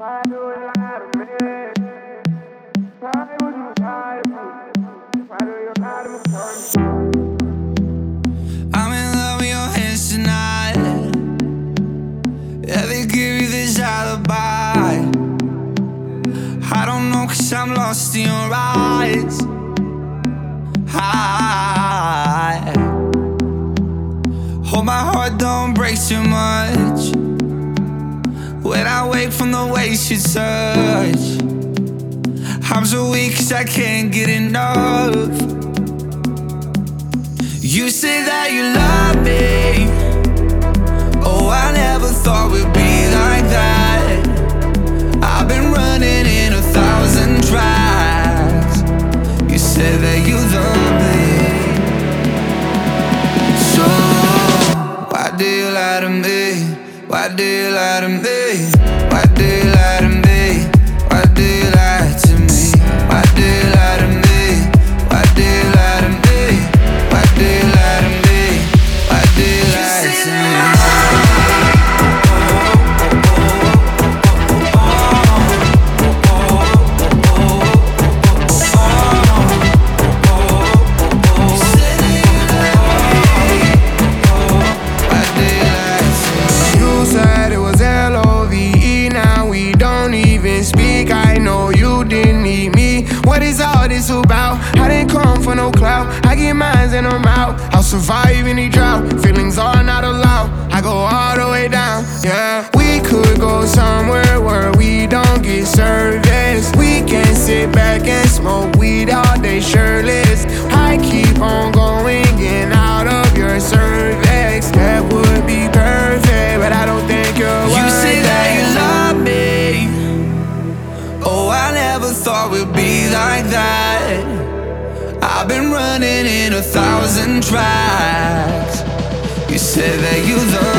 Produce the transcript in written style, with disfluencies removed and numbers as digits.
I'm in love with your hands tonight. Yeah, they give you this alibi. I don't know, 'cause I'm lost in your eyes. I hope my heart don't break too much when I wake from the way you touch. I'm so weak 'cause I can't get enough. You say that you love me. Oh, I never thought we'd be like that. I've been running in 1,000 tracks. You said that you love me. So why do you lie to me? Why do you lie to me? Why do you lie to me? Why do you lie to me? Why do you lie to me? Why do you lie to me? Why do you lie to me? Why do you lie to me? You said it was LOVE, now we don't even speak. I know you didn't need me. What is all this about? I didn't come for no clout. I get mines and I'm out. I'll survive any drought. Feelings are not allowed. I go all the way down. Yeah, we could go somewhere where we don't get service. We can sit back and smoke weed all day shirtless. I keep on going in out of your cervix. That would be perfect, but I don't think you're You worth say that you it. love me. Oh, I never thought we'd be like that. I've been running in 1,000 tracks. You said that you love